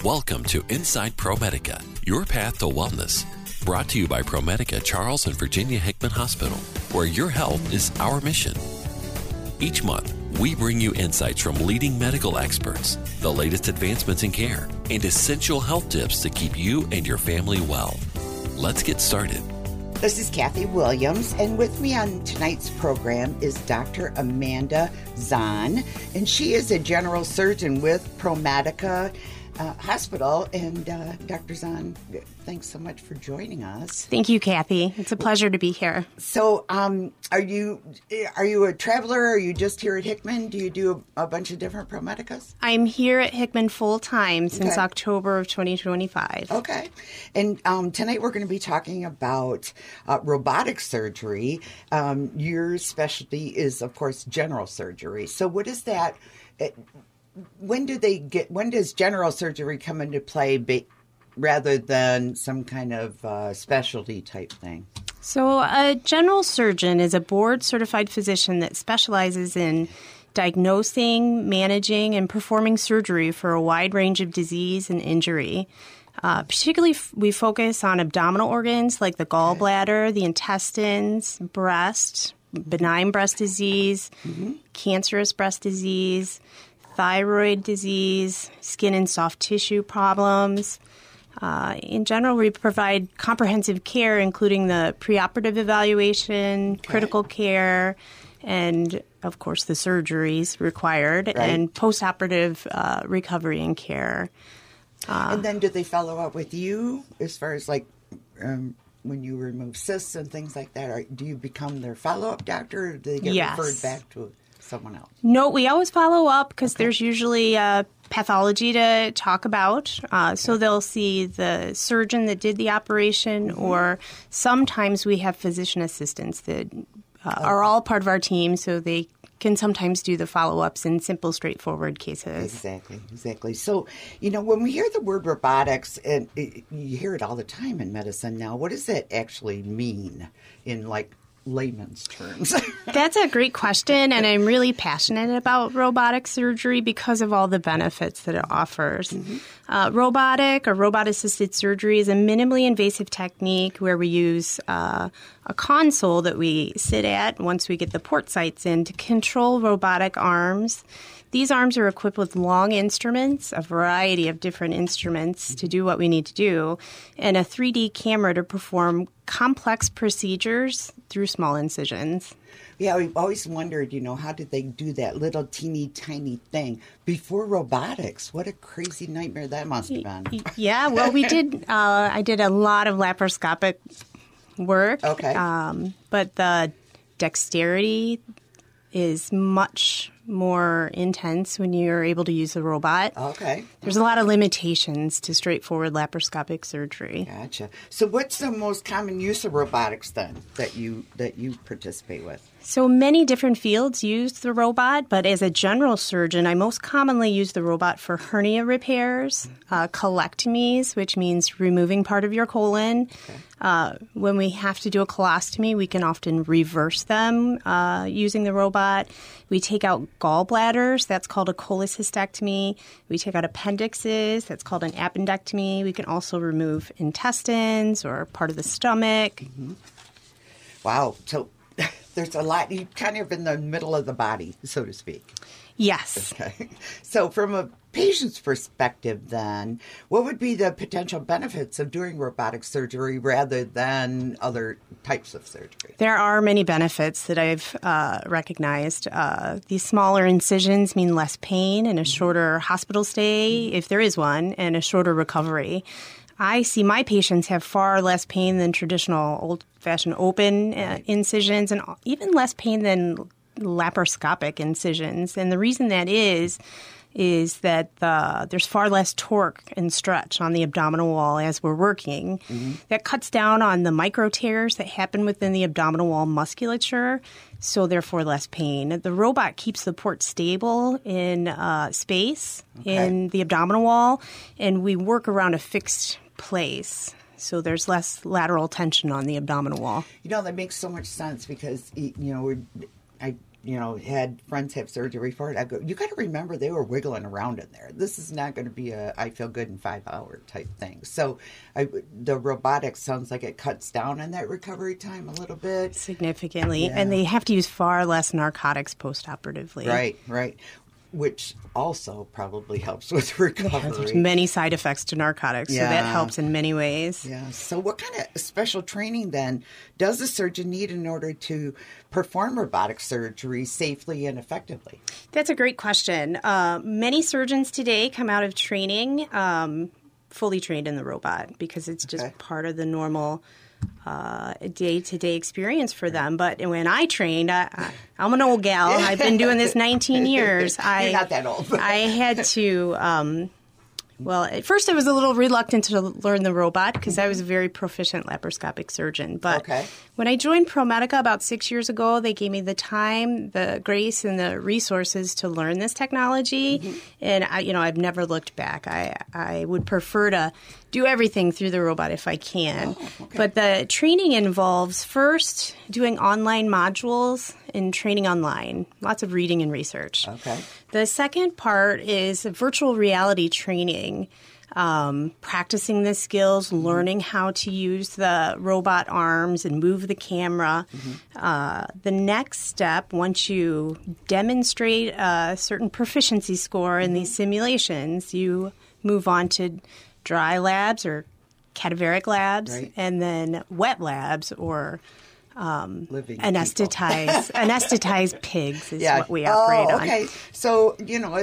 Welcome to Inside ProMedica, your path to wellness. Brought to you by ProMedica Charles and Virginia Hickman Hospital, where your health is our mission. Each month, we bring you insights from leading medical experts, the latest advancements in care, and essential health tips to keep you and your family well. Let's get started. This is Kathy Williams, and with me on tonight's program is Dr. Amanda Zahn, and she is a general surgeon with ProMedica Hospital. And Dr. Zahn, thanks so much for joining us. Thank you, Kathy. It's a pleasure to be here. So, are you a traveler? Are you just here at Hickman? Do you do a bunch of different ProMedicas? I'm here at Hickman full time since October of 2025. Okay. And tonight we're going to be talking about robotic surgery. Your specialty is, of course, general surgery. So what is that? When does general surgery come into play rather than some kind of specialty type thing? So a general surgeon is a board-certified physician that specializes in diagnosing, managing, and performing surgery for a wide range of disease and injury. Particularly, we focus on abdominal organs like the gallbladder, the intestines, breast, benign breast disease, cancerous breast disease, thyroid disease, skin and soft tissue problems. In general, we provide comprehensive care, including the preoperative evaluation, critical care, and, of course, the surgeries required, and postoperative recovery and care. And then do they follow up with you as far as, like, when you remove cysts and things like that? Or do you become their follow-up doctor, or do they get referred back to someone else? No, we always follow up because there's usually pathology to talk about. So they'll see the surgeon that did the operation, or sometimes we have physician assistants that are all part of our team, so they can sometimes do the follow-ups in simple, straightforward cases. Exactly. So, when we hear the word robotics, and you hear it all the time in medicine now, what does that actually mean in, like, layman's terms? That's a great question, and I'm really passionate about robotic surgery because of all the benefits that it offers. Robotic or robot-assisted surgery is a minimally invasive technique where we use a console that we sit at once we get the port sites in to control robotic arms. These arms are equipped with long instruments, a variety of different instruments to do what we need to do, and a 3D camera to perform complex procedures through small incisions. Yeah, we've always wondered, how did they do that little teeny tiny thing before robotics? What a crazy nightmare that must have been. Yeah, well, we did. I did a lot of laparoscopic work. Okay. But the dexterity is much more intense when you're able to use a robot. Okay. There's a lot of limitations to straightforward laparoscopic surgery. Gotcha. So what's the most common use of robotics then that you participate with? So many different fields use the robot, but as a general surgeon, I most commonly use the robot for hernia repairs, colectomies, which means removing part of your colon. Okay. When we have to do a colostomy, we can often reverse them using the robot. We take out gallbladders. That's called a cholecystectomy. We take out appendixes. That's called an appendectomy. We can also remove intestines or part of the stomach. Wow. So there's a lot. You're kind of in the middle of the body, so to speak. Yes. Okay. So from a patient's perspective then, what would be the potential benefits of doing robotic surgery rather than other types of surgery? There are many benefits that I've recognized. These smaller incisions mean less pain and a shorter hospital stay, if there is one, and a shorter recovery. I see my patients have far less pain than traditional old-fashioned open incisions, and even less pain than laparoscopic incisions. And the reason that is that there's far less torque and stretch on the abdominal wall as we're working. That cuts down on the micro tears that happen within the abdominal wall musculature, so therefore less pain. The robot keeps the port stable in space in the abdominal wall, and we work around a fixed place. So there's less lateral tension on the abdominal wall. That makes so much sense because, I had friends have surgery for it. I go, you got to remember they were wiggling around in there. This is not going to be I feel good in 5 hour type thing. So the robotics sounds like it cuts down on that recovery time a little bit. Significantly. Yeah. And they have to use far less narcotics post-operatively. Right. Which also probably helps with recovery. There's many side effects to narcotics, so that helps in many ways. Yeah. So what kind of special training then does a surgeon need in order to perform robotic surgery safely and effectively? That's a great question. Many surgeons today come out of training fully trained in the robot because it's just part of the normal day-to-day experience for them. But when I trained, I'm an old gal. I've been doing this 19 years. You're not that old. I had to... Well, at first I was a little reluctant to learn the robot because I was a very proficient laparoscopic surgeon. But when I joined ProMedica about 6 years ago, they gave me the time, the grace, and the resources to learn this technology. And I've never looked back. I would prefer to do everything through the robot if I can. But the training involves first doing online modules and training online, lots of reading and research. The second part is virtual reality training, practicing the skills, learning how to use the robot arms and move the camera. The next step, once you demonstrate a certain proficiency score in these simulations, you move on to dry labs or cadaveric labs, and then wet labs or anesthetized pigs is what we operate on. So, a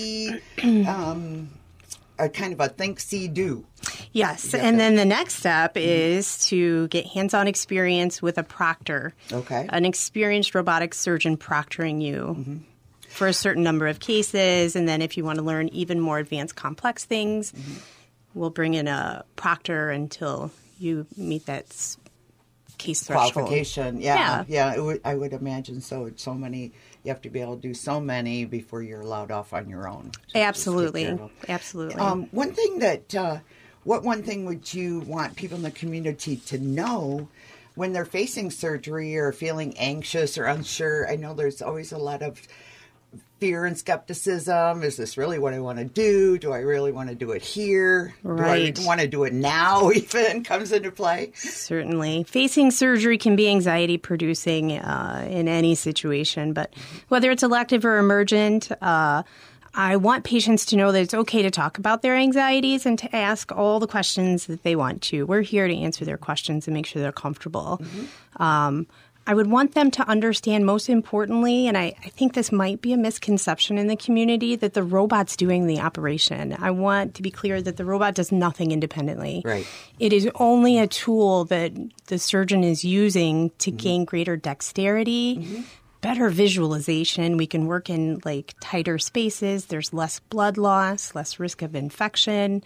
kind of a think, see, do. Yes, and then the next step is to get hands-on experience with a proctor, an experienced robotic surgeon proctoring you for a certain number of cases, and then if you want to learn even more advanced complex things, we'll bring in a proctor until you meet that case threshold. Qualification, I would imagine so. It's so many. You have to be able to do so many before you're allowed off on your own. Absolutely. One thing that, what one thing would you want people in the community to know when they're facing surgery or feeling anxious or unsure? I know there's always a lot of fear and skepticism. Is this really what I want to do? Do I really want to do it here? Right. Do I want to do it now even comes into play? Certainly. Facing surgery can be anxiety producing in any situation, but whether it's elective or emergent, I want patients to know that it's okay to talk about their anxieties and to ask all the questions that they want to. We're here to answer their questions and make sure they're comfortable. I would want them to understand, most importantly, and I think this might be a misconception in the community, that the robot's doing the operation. I want to be clear that the robot does nothing independently. Right. It is only a tool that the surgeon is using to gain greater dexterity, better visualization. We can work in tighter spaces. There's less blood loss, less risk of infection.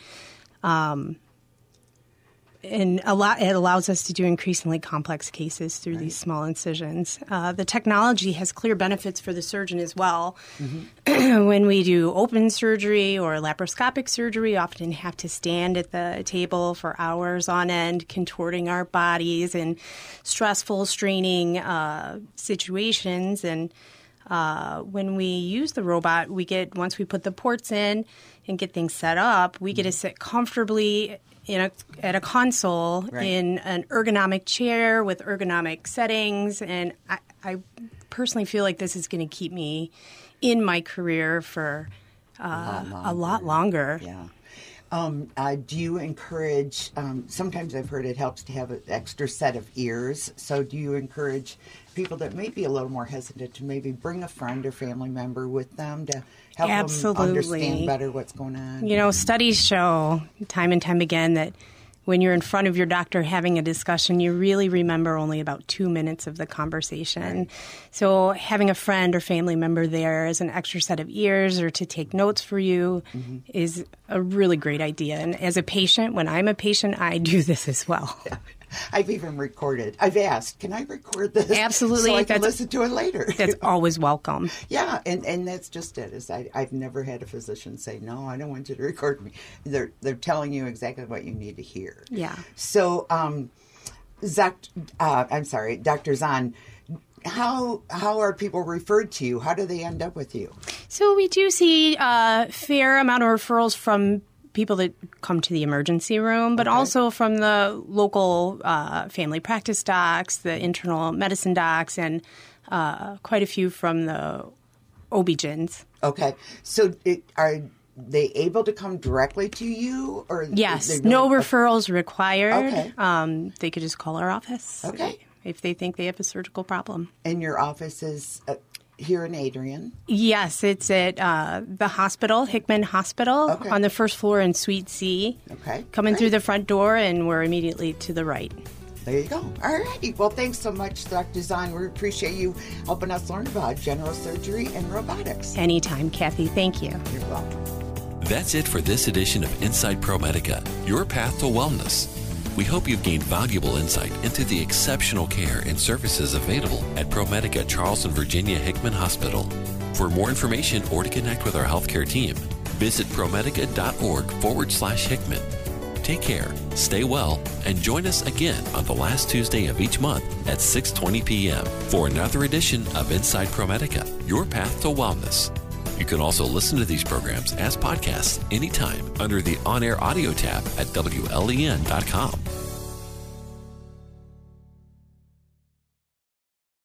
And it allows us to do increasingly complex cases through these small incisions. The technology has clear benefits for the surgeon as well. When we do open surgery or laparoscopic surgery, we often have to stand at the table for hours on end, contorting our bodies in stressful, straining situations. And when we use the robot, once we put the ports in and get things set up, we get to sit comfortably at a console in an ergonomic chair with ergonomic settings, and I personally feel like this is going to keep me in my career for a lot longer. Yeah. Do you encourage, sometimes I've heard it helps to have an extra set of ears, so do you encourage people that may be a little more hesitant to maybe bring a friend or family member with them to help them understand better what's going on? Studies show time and time again that when you're in front of your doctor having a discussion, you really remember only about 2 minutes of the conversation. Right. So having a friend or family member there as an extra set of ears or to take notes for you is a really great idea. And as a patient, when I'm a patient, I do this as well. Yeah. I've even recorded. I've asked, can I record this? Absolutely. So I can listen to it later. That's always welcome. Yeah, and that's just it. I've never had a physician say, no, I don't want you to record me. They're telling you exactly what you need to hear. Yeah. So, Dr. Zahn, how are people referred to you? How do they end up with you? So we do see a fair amount of referrals from people that come to the emergency room, but also from the local family practice docs, the internal medicine docs, and quite a few from the OB-GYNs. Okay. So are they able to come directly to you? Or yes. No referrals required. Okay. They could just call our office. Okay. If they think they have a surgical problem. And your office is here in Adrian? Yes, it's at the hospital, Hickman Hospital, on the first floor in Suite C. Okay. Coming through the front door, and we're immediately to the right. There you go. All righty. Well, thanks so much, Dr. Zahn. We appreciate you helping us learn about general surgery and robotics. Anytime, Kathy. Thank you. You're welcome. That's it for this edition of Inside ProMedica, your path to wellness. We hope you've gained valuable insight into the exceptional care and services available at ProMedica Charleston, Virginia Hickman Hospital. For more information or to connect with our healthcare team, visit promedica.org/Hickman. Take care, stay well, and join us again on the last Tuesday of each month at 6:20 p.m. for another edition of Inside ProMedica, your path to wellness. You can also listen to these programs as podcasts anytime under the On-Air Audio tab at WLEN.com.